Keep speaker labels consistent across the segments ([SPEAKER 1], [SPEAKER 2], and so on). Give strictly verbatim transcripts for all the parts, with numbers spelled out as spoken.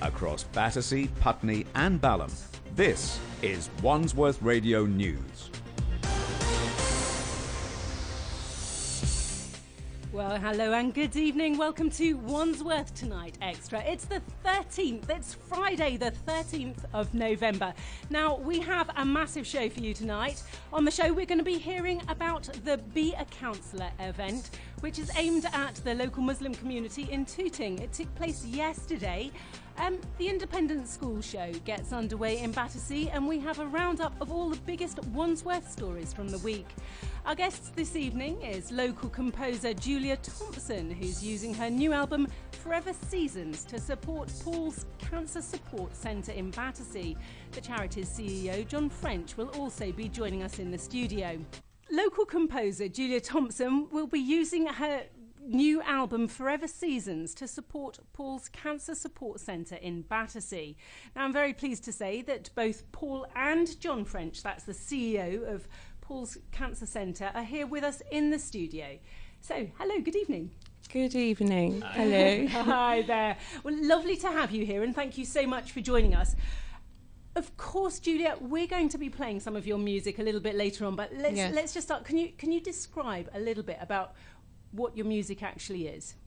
[SPEAKER 1] across Battersea, Putney and Balham. This is Wandsworth Radio News.
[SPEAKER 2] Well, hello and good evening. Welcome to Wandsworth Tonight Extra. It's the thirteenth. It's Friday, the thirteenth of November. Now, we have a massive show for you tonight. On the show, we're going to be hearing about the Be a Counsellor event, which is aimed at the local Muslim community in Tooting. It took place yesterday. Um, the Independent School Show gets underway in Battersea, and we have a roundup of all the biggest Wandsworth stories from the week. Our guest this evening is local composer Julia Thompson, who's using her new album Forever Seasons to support Paul's Cancer Support Centre in Battersea. The charity's C E O, John French, will also be joining us in the studio. Local composer Julia Thompson will be using her new album Forever Seasons to support Paul's Cancer Support Centre in Battersea. Now, I'm very pleased to say that both Paul and John French, that's the C E O of Paul's Cancer Centre, are here with us in the studio. So, hello, good evening.
[SPEAKER 3] Good evening. Hello.
[SPEAKER 2] Hi there. Well, lovely to have you here, and thank you so much for joining us. Of course, Julia, we're going to be playing some of your music a little bit later on, but let's
[SPEAKER 3] Yes.
[SPEAKER 2] let's just start. Can you can you describe a little bit about what your music actually is?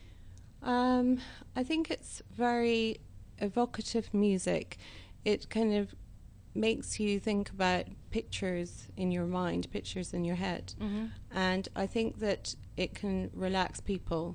[SPEAKER 3] Um, I think it's very evocative music. It kind of makes you think about pictures in your mind, pictures in your head.
[SPEAKER 2] Mm-hmm.
[SPEAKER 3] And I think that it can relax people.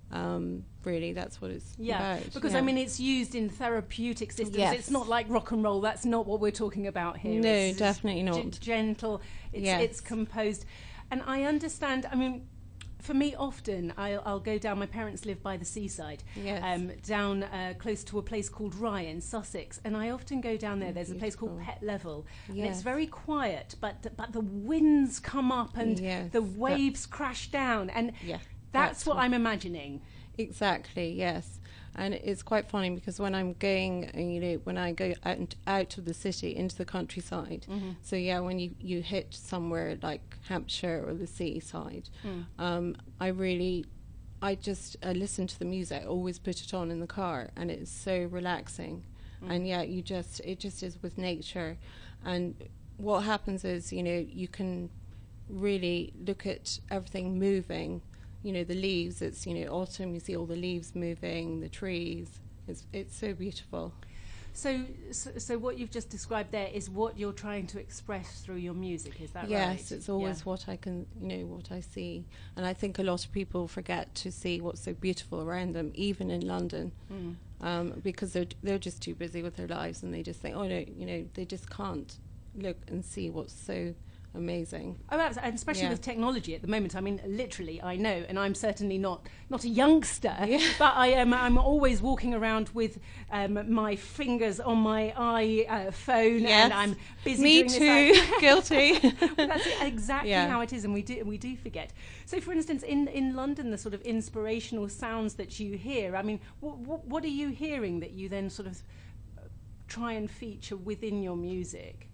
[SPEAKER 3] Um, really, that's what it's
[SPEAKER 2] Yeah,
[SPEAKER 3] about.
[SPEAKER 2] because
[SPEAKER 3] yeah.
[SPEAKER 2] I mean, it's used in therapeutic systems.
[SPEAKER 3] Yes.
[SPEAKER 2] It's not like rock and roll. That's not what we're talking about here.
[SPEAKER 3] No,
[SPEAKER 2] It's
[SPEAKER 3] definitely not.
[SPEAKER 2] g- gentle. It's,
[SPEAKER 3] Yes.
[SPEAKER 2] it's composed, and I understand. I mean, for me, often I'll, I'll go down. My parents live by the seaside,
[SPEAKER 3] Yes.
[SPEAKER 2] um, down uh, close to a place called Rye in Sussex, and I often go down there.
[SPEAKER 3] Oh,
[SPEAKER 2] There's a place called
[SPEAKER 3] beautiful.
[SPEAKER 2] Pet Level, and
[SPEAKER 3] Yes.
[SPEAKER 2] it's very quiet, but th- but the winds come up and
[SPEAKER 3] Yes,
[SPEAKER 2] the
[SPEAKER 3] that-
[SPEAKER 2] waves crash down, and
[SPEAKER 3] Yeah,
[SPEAKER 2] that's,
[SPEAKER 3] that's
[SPEAKER 2] what
[SPEAKER 3] what-
[SPEAKER 2] I'm imagining.
[SPEAKER 3] Exactly, yes. And it's quite funny because when I'm going, uh, you know, when I go out, out of the city into the countryside,
[SPEAKER 2] Mm-hmm.
[SPEAKER 3] so yeah, when you, you hit somewhere like Hampshire or the seaside,
[SPEAKER 2] Mm.
[SPEAKER 3] um, I really, I just I listen to the music, I always put it on in the car, and it's so relaxing.
[SPEAKER 2] Mm.
[SPEAKER 3] And yeah, you just, it just is with nature. And what happens is, you know, you can really look at everything moving. You know, the leaves, it's, you know, autumn, you see all the leaves moving, the trees. It's it's so beautiful.
[SPEAKER 2] So, so, so what you've just described there is what you're trying to express through your music, is that right?
[SPEAKER 3] Yes, it's always
[SPEAKER 2] Yeah.
[SPEAKER 3] what I can, you know, what I see. And I think a lot of people forget to see what's so beautiful around them, even in London,
[SPEAKER 2] Mm.
[SPEAKER 3] um, because they're, they're just too busy with their lives, and they just think, oh, no, you know, they just can't look and see what's so amazing.
[SPEAKER 2] Oh, absolutely. And especially
[SPEAKER 3] Yeah.
[SPEAKER 2] with technology at the moment. I mean, literally, I know, and I'm certainly not not a youngster,
[SPEAKER 3] Yeah.
[SPEAKER 2] but I am. I'm always walking around with um, my fingers on my iPhone,
[SPEAKER 3] Yes.
[SPEAKER 2] and I'm busy.
[SPEAKER 3] Me
[SPEAKER 2] doing
[SPEAKER 3] too,
[SPEAKER 2] This, like-
[SPEAKER 3] guilty.
[SPEAKER 2] Well, that's exactly
[SPEAKER 3] Yeah.
[SPEAKER 2] how it is, and we do we do forget. So, for instance, in in London, the sort of inspirational sounds that you hear. I mean, what what, what are you hearing that you then sort of uh, try and feature within your music?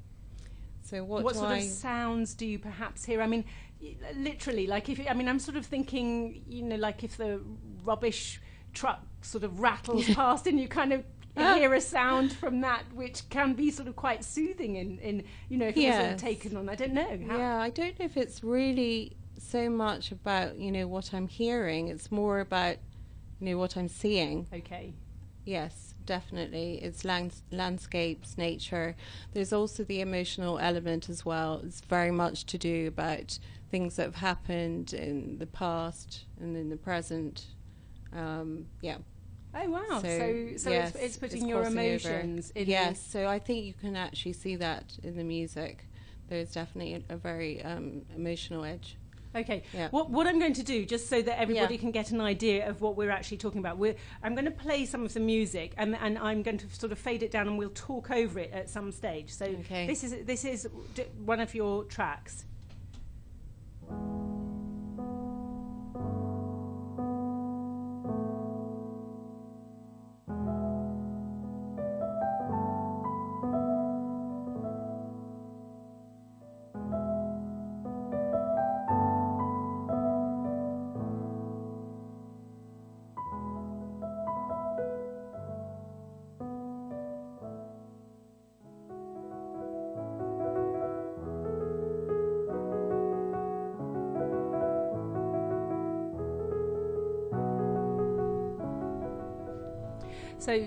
[SPEAKER 3] So what,
[SPEAKER 2] What
[SPEAKER 3] do
[SPEAKER 2] sort
[SPEAKER 3] I...
[SPEAKER 2] of sounds do you perhaps hear? I mean, y- literally, like if I mean, I'm sort of thinking, you know, like if the rubbish truck sort of rattles past, and you kind of
[SPEAKER 3] Ah.
[SPEAKER 2] hear a sound from that, which can be sort of quite soothing. In, in you know, if it was sort of
[SPEAKER 3] Yes.
[SPEAKER 2] taken on, I don't know. How,
[SPEAKER 3] Yeah, I don't know if it's really so much about, you know, what I'm hearing. It's more about, you know, what I'm seeing.
[SPEAKER 2] Okay.
[SPEAKER 3] Yes, definitely. It's lands- landscapes, nature. There's also the emotional element as well. It's very much to do about things that have happened in the past and in the present. Um, yeah.
[SPEAKER 2] Oh wow. So
[SPEAKER 3] So,
[SPEAKER 2] so,
[SPEAKER 3] yes,
[SPEAKER 2] it's, it's putting
[SPEAKER 3] it's
[SPEAKER 2] your
[SPEAKER 3] crossing over.
[SPEAKER 2] emotions in.
[SPEAKER 3] Yes, so I think you can actually see that in the music. There's definitely a, a very um, emotional edge.
[SPEAKER 2] Okay.
[SPEAKER 3] Yeah.
[SPEAKER 2] What what I'm going to do, just so that everybody
[SPEAKER 3] Yeah.
[SPEAKER 2] can get an idea of what we're actually talking about, we're, I'm going to play some of the music, and and I'm going to sort of fade it down, and we'll talk over it at some stage. So
[SPEAKER 3] Okay.
[SPEAKER 2] this is this is d- one of your tracks. So,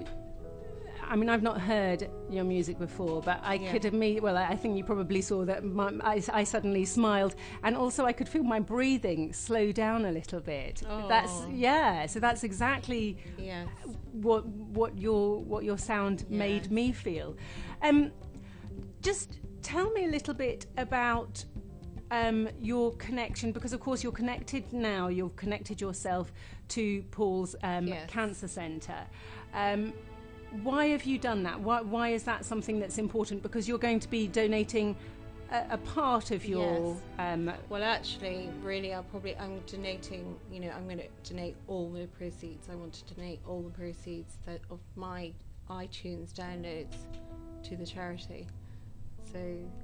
[SPEAKER 2] I mean, I've not heard your music before, but I
[SPEAKER 3] Yeah.
[SPEAKER 2] could immediately, well, I I think you probably saw that my, I, I suddenly smiled, and also I could feel my breathing slow down a little bit.
[SPEAKER 3] Oh.
[SPEAKER 2] That's, yeah, so that's exactly
[SPEAKER 3] Yes.
[SPEAKER 2] what what your what your sound made
[SPEAKER 3] Yes.
[SPEAKER 2] me feel. Um, just tell me a little bit about um, your connection, because of course you're connected now. You've connected yourself to Paul's um,
[SPEAKER 3] Yes.
[SPEAKER 2] Cancer Centre. Um, why have you done that? Why, why is that something that's important? Because you're going to be donating a, a part of your.
[SPEAKER 3] Yes.
[SPEAKER 2] Um,
[SPEAKER 3] Well, actually, really, I'll probably, I'm donating, you know, I'm going to donate all the proceeds. I want to donate all the proceeds that of my iTunes downloads to the charity. So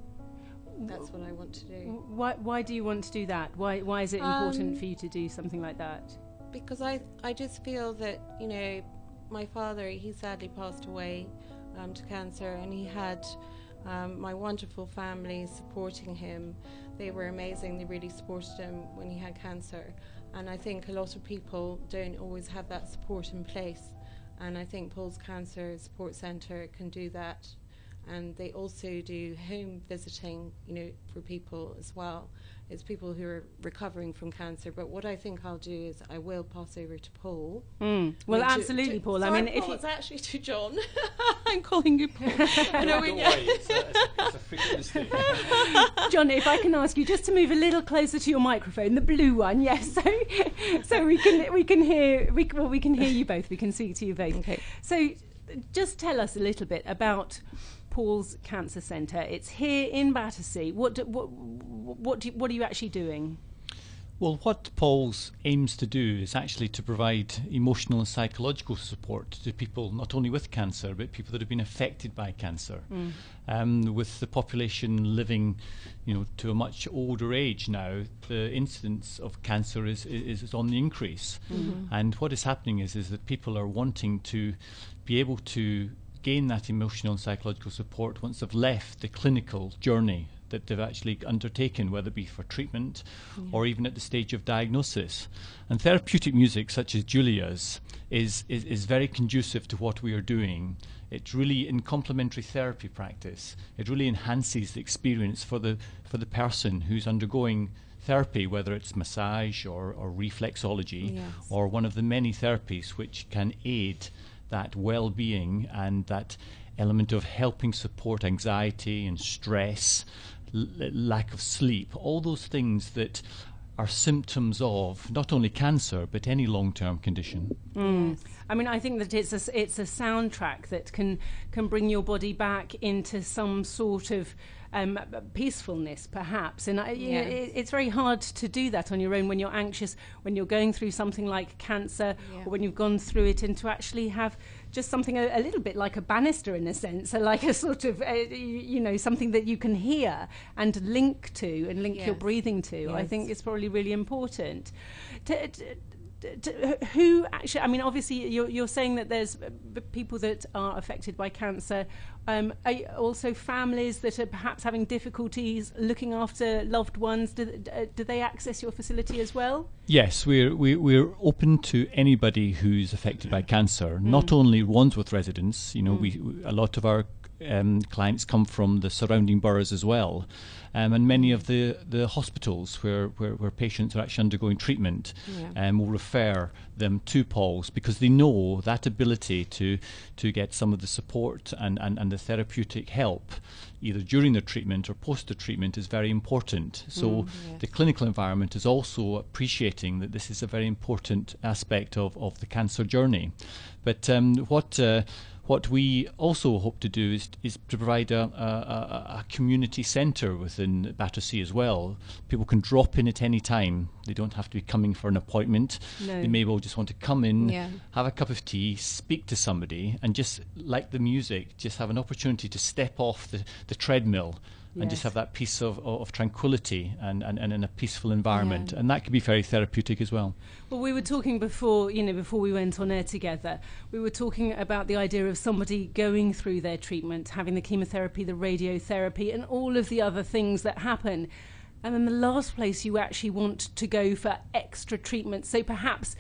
[SPEAKER 3] that's what I want to do.
[SPEAKER 2] why, why do you want to do that? Why, why is it important
[SPEAKER 3] Um,
[SPEAKER 2] for you to do something like that?
[SPEAKER 3] Because I, I just feel that, you know, my father, he sadly passed away um, to cancer, and he had um, my wonderful family supporting him. They were amazing. They really supported him when he had cancer. And I think a lot of people don't always have that support in place. And I think Paul's Cancer Support Centre can do that. And they also do home visiting, you know, for people as well. It's people who are recovering from cancer. But what I think I'll do is I will pass over to Paul.
[SPEAKER 2] Mm. Well,
[SPEAKER 3] I mean, to-
[SPEAKER 2] absolutely,
[SPEAKER 3] to-
[SPEAKER 2] Paul. I
[SPEAKER 3] sorry,
[SPEAKER 2] mean, if
[SPEAKER 3] Paul,
[SPEAKER 2] you,
[SPEAKER 3] it's actually to John. I'm calling you Paul. I know,
[SPEAKER 4] Don't
[SPEAKER 3] yeah.
[SPEAKER 4] worry, it's a, it's a, it's a frequent mistake.
[SPEAKER 2] John, if I can ask you just to move a little closer to your microphone, the blue one, yes, so so we can we can hear we c- well we can hear you both, we can speak to you both.
[SPEAKER 3] Okay.
[SPEAKER 2] So, just tell us a little bit about Paul's Cancer Centre. It's here in Battersea. What do, what what do, what are you actually doing?
[SPEAKER 4] Well, what Paul's aims to do is actually to provide emotional and psychological support to people not only with cancer, but people that have been affected by cancer.
[SPEAKER 2] Mm.
[SPEAKER 4] Um, with the population living, you know, to a much older age now, the incidence of cancer is is, is on the increase.
[SPEAKER 2] Mm-hmm.
[SPEAKER 4] And what is happening is is that people are wanting to be able to gain that emotional and psychological support once they've left the clinical journey that they've actually undertaken, whether it be for treatment
[SPEAKER 2] Yeah.
[SPEAKER 4] or even at the stage of diagnosis. And therapeutic music such as Julia's is, is, is very conducive to what we are doing. It's really in complementary therapy practice. It really enhances the experience for the for the person who's undergoing therapy, whether it's massage or, or reflexology,
[SPEAKER 3] Yes.
[SPEAKER 4] or one of the many therapies which can aid that well-being and that element of helping support anxiety and stress, l- lack of sleep, all those things that are symptoms of not only cancer but any long-term condition.
[SPEAKER 2] Mm.
[SPEAKER 3] Yes.
[SPEAKER 2] I mean, I think that it's a s- it's a soundtrack that can can bring your body back into some sort of um, peacefulness, perhaps. And I, you know,
[SPEAKER 3] Yes.
[SPEAKER 2] it, it's very hard to do that on your own when you're anxious, when you're going through something like cancer,
[SPEAKER 3] Yeah.
[SPEAKER 2] or when you've gone through it, and to actually have just something a, a little bit like a banister in a sense, so like a sort of uh, you, you know something that you can hear and link to and link your
[SPEAKER 3] Yes.
[SPEAKER 2] breathing to. I
[SPEAKER 3] Yes.
[SPEAKER 2] think it's probably really important. To, to, D- d- who actually, I mean, obviously you're, you're saying that there's uh, b- people that are affected by cancer, um, are you also families that are perhaps having difficulties looking after loved ones. Do, th- uh, do they access your facility as well?
[SPEAKER 4] Yes, we're we, we're open to anybody who's affected by cancer. Not only Wandsworth residents. You know, we a lot of our um, clients come from the surrounding boroughs as well, um, and many of the, the hospitals where, where, where patients are actually undergoing treatment
[SPEAKER 3] Yeah.
[SPEAKER 4] um, will refer them to Paul's, because they know that ability to to get some of the support and, and, and the therapeutic help either during the treatment or post the treatment is very important. So
[SPEAKER 3] Mm, yes.
[SPEAKER 4] the clinical environment is also appreciating that this is a very important aspect of, of the cancer journey. But um, what uh, what we also hope to do is, is to provide a, a, a, a community centre within Battersea as well. People can drop in at any time. They don't have to be coming for an appointment.
[SPEAKER 2] No.
[SPEAKER 4] They may well just want to come in,
[SPEAKER 3] Yeah.
[SPEAKER 4] have a cup of tea, speak to somebody, and just like the music, just have an opportunity to step off the, the treadmill and just
[SPEAKER 2] Yes.
[SPEAKER 4] have that piece of, of, of tranquility and, and, and in a peaceful environment.
[SPEAKER 3] Yeah.
[SPEAKER 4] And that can be very therapeutic as well.
[SPEAKER 2] Well, we were talking before, you know, before we went on air together, we were talking about the idea of somebody going through their treatment, having the chemotherapy, the radiotherapy, and all of the other things that happen. And then the last place you actually want to go for extra treatment. So perhaps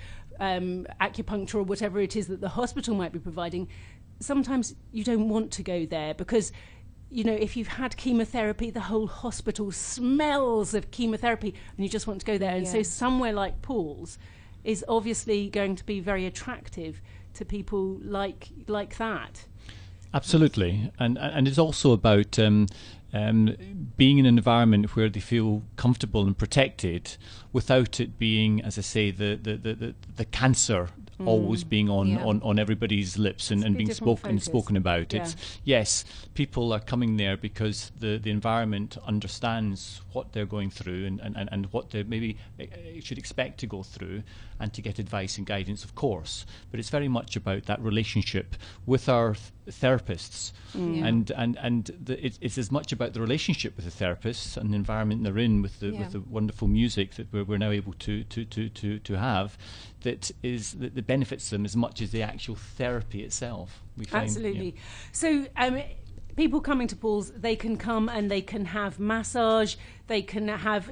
[SPEAKER 2] um, acupuncture or whatever it is that the hospital might be providing, sometimes you don't want to go there because, you know, if you've had chemotherapy, the whole hospital smells of chemotherapy and you just want to go there. And
[SPEAKER 3] Yeah.
[SPEAKER 2] so somewhere like Paul's is obviously going to be very attractive to people like like that.
[SPEAKER 4] Absolutely, and and it's also about um, um, being in an environment where they feel comfortable and protected, without it being, as I say, the the the, the, the cancer mm. always being on,
[SPEAKER 3] Yeah.
[SPEAKER 4] on, on everybody's lips and, and being spoken
[SPEAKER 2] focus.
[SPEAKER 4] spoken about.
[SPEAKER 2] Yeah.
[SPEAKER 4] It's yes, people are coming there because the, the environment understands what they're going through and, and, and what they maybe uh, should expect to go through, and to get advice and guidance, of course. But it's very much about that relationship with our th- therapists,
[SPEAKER 3] Mm. Yeah.
[SPEAKER 4] and and and the, it, it's as much about the relationship with the therapists and the environment they're in, with the
[SPEAKER 3] Yeah.
[SPEAKER 4] with the wonderful music that we're, we're now able to to to to to have, that is that, that benefits them as much as the actual therapy itself. We find,
[SPEAKER 2] Absolutely.
[SPEAKER 4] yeah.
[SPEAKER 2] So um, people coming to Paul's, they can come and they can have massage, they can have...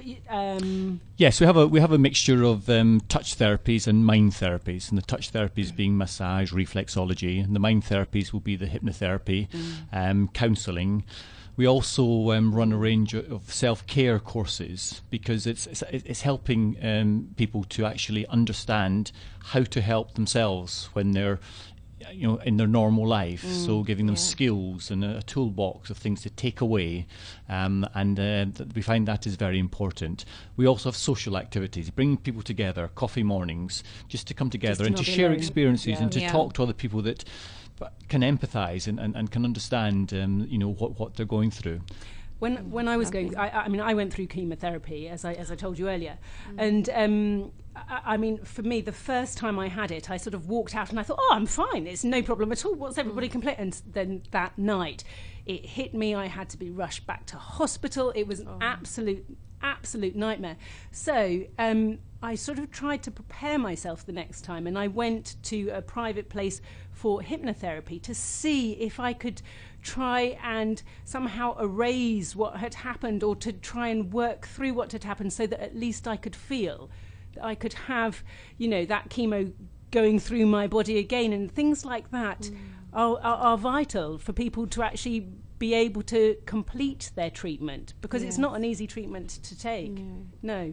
[SPEAKER 2] Um,
[SPEAKER 4] Yes, we have a we have a mixture of um, touch therapies and mind therapies, and the touch therapies being massage, reflexology, and the mind therapies will be the hypnotherapy, mm. um, counselling. We also um, run a range of self-care courses, because it's it's, it's helping um, people to actually understand how to help themselves when they're, you know, in their normal life. Mm, so giving them
[SPEAKER 3] yeah.
[SPEAKER 4] skills and a, a toolbox of things to take away, um, and uh, th- we find that is very important. We also have social activities, bringing people together, coffee mornings, just to come together
[SPEAKER 2] to
[SPEAKER 4] and
[SPEAKER 2] not
[SPEAKER 4] to
[SPEAKER 2] be
[SPEAKER 4] share
[SPEAKER 2] alone.
[SPEAKER 4] experiences
[SPEAKER 2] Yeah.
[SPEAKER 4] and to
[SPEAKER 3] Yeah.
[SPEAKER 4] talk to other people that can empathise and, and, and can understand, um, you know, what, what they're going through.
[SPEAKER 2] When when I was going, I, I mean, I went through chemotherapy, as I as I told you earlier, mm. and um, I, I mean, for me, the first time I had it, I sort of walked out and I thought, oh, I'm fine, it's no problem at all. What's everybody mm. complaining? And then that night, it hit me. I had to be rushed back to hospital. It was an oh. absolute absolute nightmare. So um, I sort of tried to prepare myself the next time, and I went to a private place for hypnotherapy to see if I could try and somehow erase what had happened, or to try and work through what had happened, so that at least I could feel that I could have, you know, that chemo going through my body again. And things like that mm. are, are, are vital for people to actually be able to complete their treatment, because
[SPEAKER 3] yes.
[SPEAKER 2] it's not an easy treatment to take.
[SPEAKER 3] No.
[SPEAKER 2] no.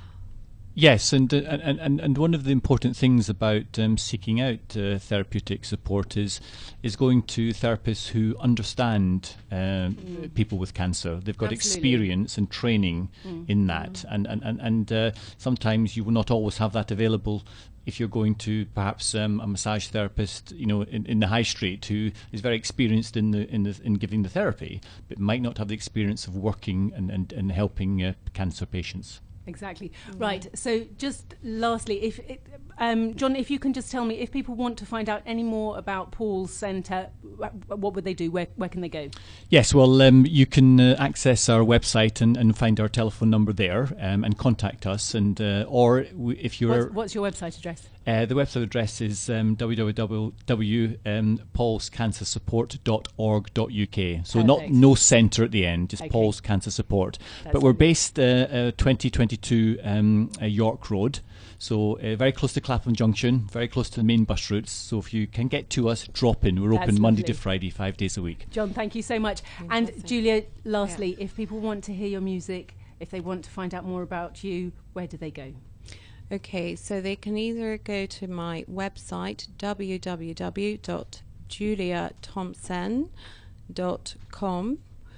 [SPEAKER 4] Yes, and, uh, and and and one of the important things about um, seeking out uh, therapeutic support is is going to therapists who understand uh, mm. people with cancer. They've got
[SPEAKER 2] Absolutely.
[SPEAKER 4] experience and training mm. in that, mm. and and and, and uh, sometimes you will not always have that available if you're going to perhaps um, a massage therapist, you know, in, in the high street, who is very experienced in the in the in giving the therapy, but might not have the experience of working and and, and helping uh, cancer patients.
[SPEAKER 2] Exactly.
[SPEAKER 3] Mm.
[SPEAKER 2] Right. So just lastly, if it, um, John, if you can just tell me, if people want to find out any more about Paul's Centre, what would they do? Where, where can they go?
[SPEAKER 4] Yes, well, um, you can uh, access our website and, and find our telephone number there, um, and contact us. And uh, or w- if you're,
[SPEAKER 2] what's, what's your website address?
[SPEAKER 4] Uh, the website address is um, w w w dot pauls cancer support dot org dot u k. So
[SPEAKER 2] Perfect.
[SPEAKER 4] not no centre at the end, just
[SPEAKER 2] Okay.
[SPEAKER 4] Paul's Cancer Support.
[SPEAKER 2] That's
[SPEAKER 4] but we're
[SPEAKER 2] lovely.
[SPEAKER 4] based uh, uh, twenty twenty-two um, uh, York Road, so uh, very close to Clapham Junction, very close to the main bus routes. So if you can get to us, drop in. We're
[SPEAKER 2] That's
[SPEAKER 4] open Monday
[SPEAKER 2] lovely.
[SPEAKER 4] to Friday, five days a week.
[SPEAKER 2] John, thank you so much.
[SPEAKER 3] Fantastic.
[SPEAKER 2] And Julia, lastly, yeah. if people want to hear your music, if they want to find out more about you, where do they go?
[SPEAKER 3] Okay, so they can either go to my website, w w w dot julia thompson dot com,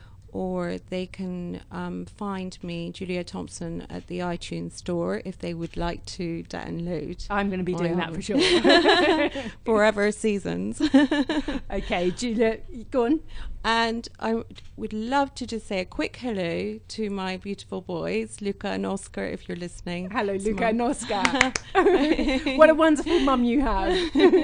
[SPEAKER 3] or they can um, find me, Julia Thompson, at the iTunes store if they would like to download.
[SPEAKER 2] I'm going to be
[SPEAKER 3] my
[SPEAKER 2] doing that
[SPEAKER 3] album.
[SPEAKER 2] for sure.
[SPEAKER 3] Forever Seasons.
[SPEAKER 2] Okay, Julia, go on.
[SPEAKER 3] And I w- would love to just say a quick hello to my beautiful boys, Luca and Oscar, if you're listening.
[SPEAKER 2] Hello,
[SPEAKER 3] It's
[SPEAKER 2] Luca
[SPEAKER 3] my-
[SPEAKER 2] and Oscar. What a wonderful mum you have.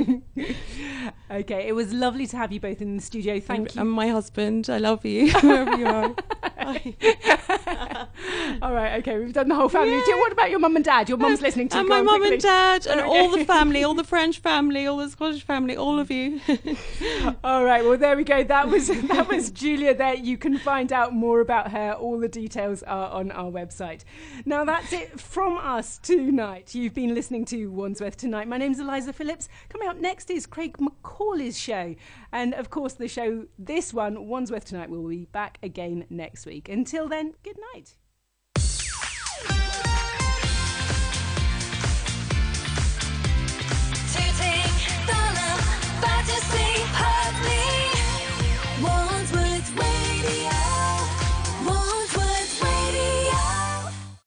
[SPEAKER 2] Okay, it was lovely to have you both in the studio. Thank
[SPEAKER 3] and,
[SPEAKER 2] you.
[SPEAKER 3] And my husband, I love you, wherever you are. Bye.
[SPEAKER 2] All right, okay, we've done the whole family.
[SPEAKER 5] Yeah.
[SPEAKER 2] What about your mum and dad? Your mum's listening to you.
[SPEAKER 5] And
[SPEAKER 2] Go
[SPEAKER 5] my
[SPEAKER 2] on
[SPEAKER 5] mum
[SPEAKER 2] quickly.
[SPEAKER 5] and dad and
[SPEAKER 2] Okay.
[SPEAKER 5] all the family, all the French family, all the Scottish family, all of you.
[SPEAKER 2] All right, well, there we go. That was that was Julia there. You can find out more about her. All the details are on our website. Now, that's it from us tonight. You've been listening to Wandsworth Tonight. My name's Eliza Phillips. Coming up next is Craig McCauley's show. And, of course, the show, this one, Wandsworth Tonight, will be back again next week. Until then, good night.